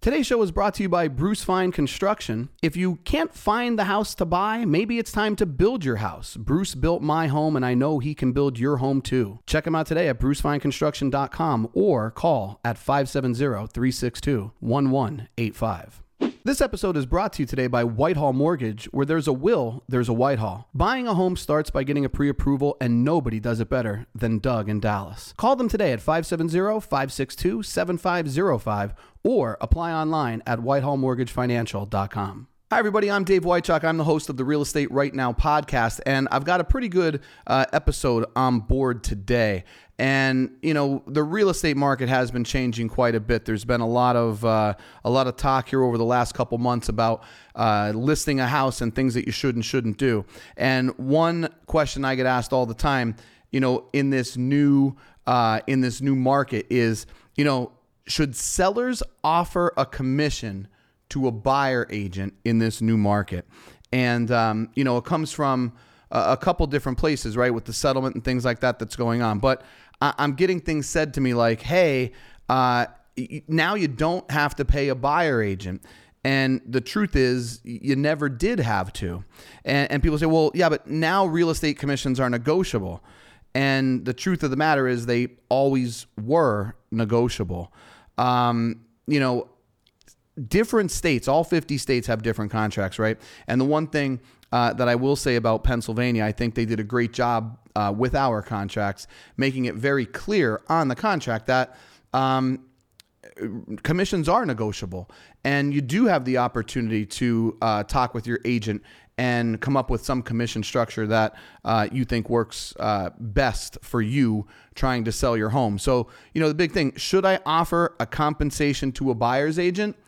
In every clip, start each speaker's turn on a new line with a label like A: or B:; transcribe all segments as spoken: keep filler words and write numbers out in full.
A: Today's show is brought to you by Bruce Fine Construction. If you can't find the house to buy, maybe it's time to build your house. Bruce built my home, and I know he can build your home too. Check him out today at bruce fine construction dot com or call at five seven zero, three six two, one one eight five. This episode is brought to you today by Whitehall Mortgage. Where there's a will, there's a Whitehall. Buying a home starts by getting a pre-approval, and nobody does it better than Doug in Dallas. Call them today at five seven zero, five six two, seven five zero five or apply online at whitehall mortgage financial dot com. Hi, everybody. I'm Dave Wychuck. I'm the host of the Real Estate Right Now podcast, and I've got a pretty good uh, episode on board today. And, you know, the real estate market has been changing quite a bit. There's been a lot of uh, a lot of talk here over the last couple months about uh, listing a house and things that you should and shouldn't do. And one question I get asked all the time, you know, in this new uh, in this new market is, you know, should sellers offer a commission to a buyer agent in this new market? And, um, you know, it comes from a, a couple different places, right, with the settlement and things like that that's going on. But I, I'm getting things said to me like, hey, uh, now you don't have to pay a buyer agent. And the truth is, you never did have to. And, and people say, well, yeah, but now real estate commissions are negotiable. And the truth of the matter is they always were negotiable. Um, you know, different states, all fifty states have different contracts, right? And the one thing uh, that I will say about Pennsylvania, I think they did a great job uh, with our contracts, making it very clear on the contract that um, commissions are negotiable. And you do have the opportunity to uh, talk with your agent and come up with some commission structure that uh, you think works uh, best for you trying to sell your home. So, you know, the big thing, should I offer a compensation to a buyer's agent?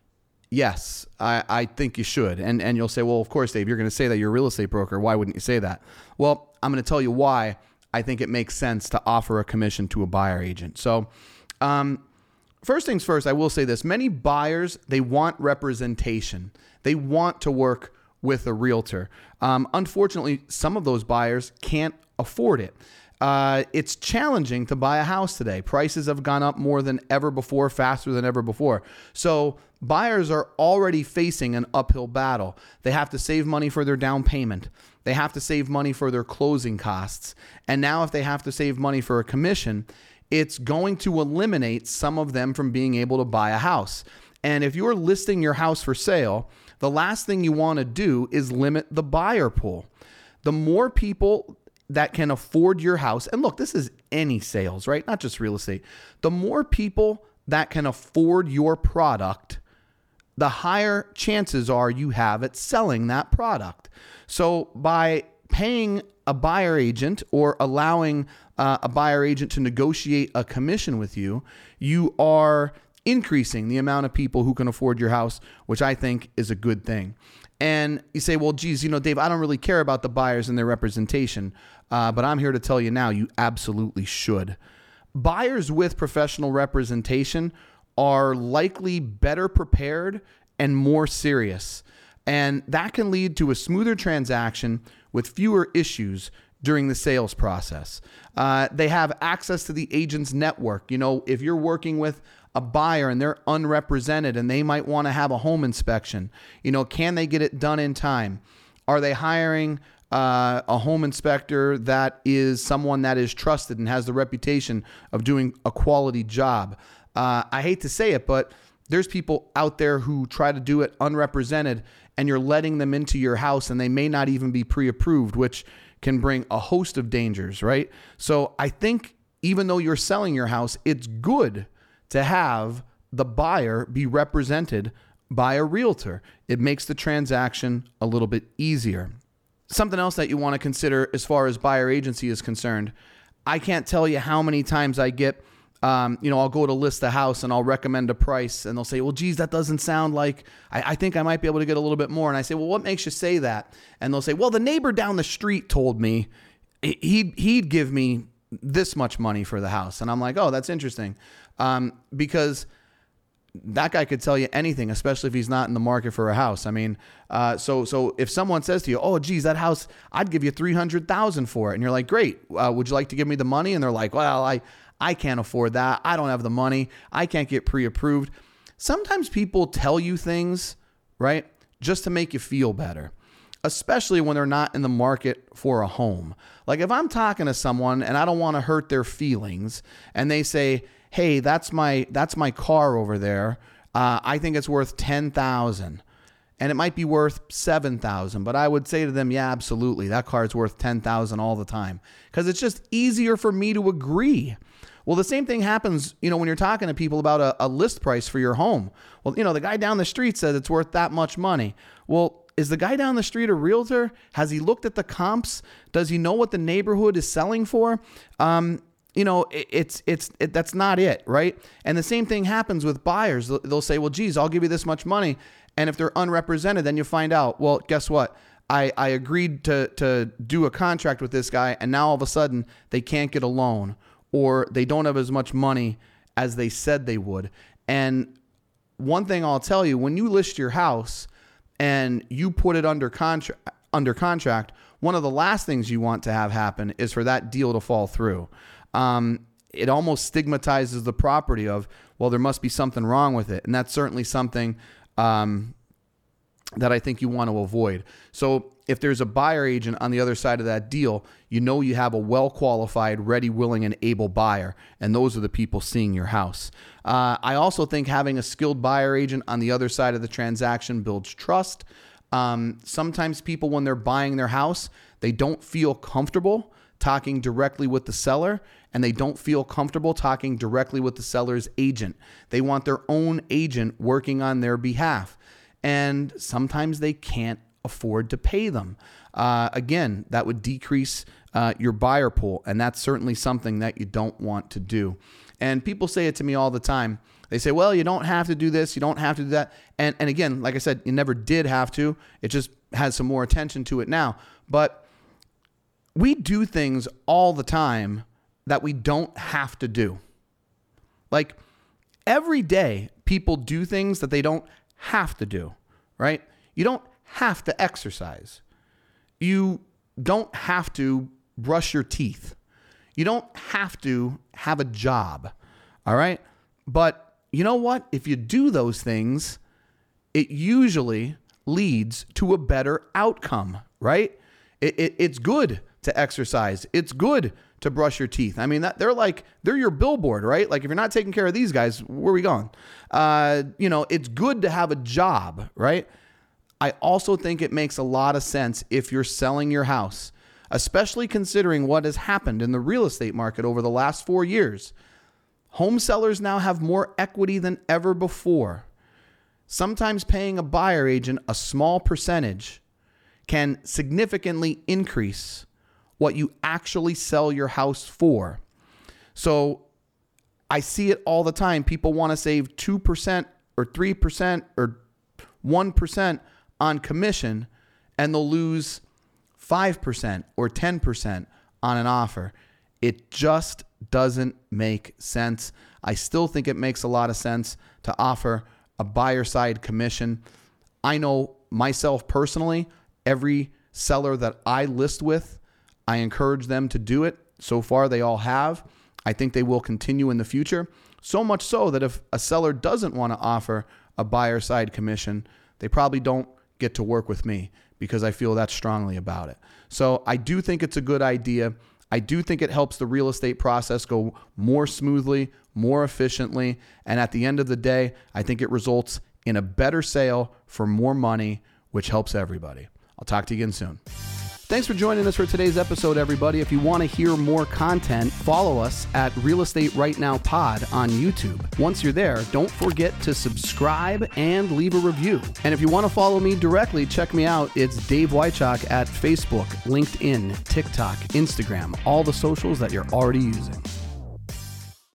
A: Yes, I, I think you should. And and you'll say, well, of course, Dave, you're going to say that you're a real estate broker. Why wouldn't you say that? Well, I'm going to tell you why I think it makes sense to offer a commission to a buyer agent. So um, first things first, I will say this. Many buyers, they want representation. They want to work with a realtor. Um, unfortunately, some of those buyers can't afford it. Uh, it's challenging to buy a house today. Prices have gone up more than ever before, faster than ever before. So buyers are already facing an uphill battle. They have to save money for their down payment. They have to save money for their closing costs. And now if they have to save money for a commission, it's going to eliminate some of them from being able to buy a house. And if you're listing your house for sale, the last thing you want to do is limit the buyer pool. The more people that can afford your house, and look, this is any sales, right? Not just real estate. The more people that can afford your product, the higher chances are you have at selling that product. So by paying a buyer agent or allowing uh, a buyer agent to negotiate a commission with you, you are increasing the amount of people who can afford your house, which I think is a good thing. And you say, well, geez, you know, Dave, I don't really care about the buyers and their representation, uh, but I'm here to tell you now, you absolutely should. Buyers with professional representation are likely better prepared and more serious. And that can lead to a smoother transaction with fewer issues during the sales process. Uh, they have access to the agent's network. You know, if you're working with a buyer and they're unrepresented and they might want to have a home inspection, you know, can they get it done in time? Are they hiring uh, a home inspector that is someone that is trusted and has the reputation of doing a quality job? Uh, I hate to say it, but there's people out there who try to do it unrepresented, and you're letting them into your house and they may not even be pre-approved, which can bring a host of dangers, right? So I think even though you're selling your house, it's good to have the buyer be represented by a realtor. It makes the transaction a little bit easier. Something else that you want to consider as far as buyer agency is concerned, I can't tell you how many times I get, um, you know, I'll go to list a house and I'll recommend a price and they'll say, well, geez, that doesn't sound like, I, I think I might be able to get a little bit more. And I say, well, what makes you say that? And they'll say, well, the neighbor down the street told me he'd, he'd give me this much money for the house. And I'm like, oh, that's interesting. Um, because that guy could tell you anything, especially if he's not in the market for a house. I mean, uh, so so if someone says to you, oh, geez, that house, I'd give you three hundred thousand dollars for it. And you're like, great. Uh, would you like to give me the money? And they're like, well, I, I can't afford that. I don't have the money. I can't get pre-approved. sometimes people tell you things, right, just to make you feel better, especially when they're not in the market for a home. Like if I'm talking to someone and I don't want to hurt their feelings and they say, hey, that's my that's my car over there. Uh, I think it's worth ten thousand dollars. And it might be worth seven thousand dollars, but I would say to them, yeah, absolutely. That car is worth ten thousand dollars all the time because it's just easier for me to agree. Well, the same thing happens, you know, when you're talking to people about a, a list price for your home. Well, you know, the guy down the street says it's worth that much money. Well, is the guy down the street a realtor? Has he looked at the comps? Does he know what the neighborhood is selling for? Um, you know, it, it's, it's, it, that's not it, right? And the same thing happens with buyers. They'll, they'll say, well, geez, I'll give you this much money. And if they're unrepresented, then you find out, well, guess what? I, I agreed to, to do a contract with this guy, and now all of a sudden they can't get a loan, or they don't have as much money as they said they would. And one thing I'll tell you, when you list your house and you put it under contract, under contract, one of the last things you want to have happen is for that deal to fall through. Um, it almost stigmatizes the property of, well, there must be something wrong with it. And that's certainly something um, that I think you want to avoid. So if there's a buyer agent on the other side of that deal, you know you have a well-qualified, ready, willing, and able buyer, and those are the people seeing your house. Uh, I also think having a skilled buyer agent on the other side of the transaction builds trust. Um, sometimes people, when they're buying their house, they don't feel comfortable talking directly with the seller, and they don't feel comfortable talking directly with the seller's agent. They want their own agent working on their behalf, and sometimes they can't afford to pay them. Uh, again, that would decrease uh, your buyer pool, and that's certainly something that you don't want to do. And people say it to me all the time. They say, well, you don't have to do this, you don't have to do that. And, and again, like I said, you never did have to. It just has some more attention to it now. But we do things all the time that we don't have to do. Like every day, people do things that they don't have to do, right? You don't have to exercise. You don't have to brush your teeth. You don't have to have a job, all right? But you know what? If you do those things, it usually leads to a better outcome, right? It, it, it's good to exercise. It's good to brush your teeth. I mean, that they're like, they're your billboard, right? Like if you're not taking care of these guys, where are we going? Uh, you know, it's good to have a job, right? I also think it makes a lot of sense if you're selling your house, especially considering what has happened in the real estate market over the last four years. Home sellers now have more equity than ever before. Sometimes paying a buyer agent a small percentage can significantly increase what you actually sell your house for. So I see it all the time. People want to save two percent or three percent or one percent on commission, and they'll lose five percent or ten percent on an offer. It just doesn't make sense. I still think it makes a lot of sense to offer a buyer side commission. I know myself personally, every seller that I list with, I encourage them to do it. So far, they all have. I think they will continue in the future. So much so that if a seller doesn't want to offer a buyer side commission, they probably don't get to work with me because I feel that strongly about it. So I do think it's a good idea. I do think it helps the real estate process go more smoothly, more efficiently. And at the end of the day, I think it results in a better sale for more money, which helps everybody. I'll talk to you again soon. Thanks for joining us for today's episode, everybody. If you want to hear more content, follow us at Real Estate Right Now Pod on YouTube. Once you're there, don't forget to subscribe and leave a review. And if you want to follow me directly, check me out. It's Dave Wychak at Facebook, LinkedIn, TikTok, Instagram, all the socials that you're already using.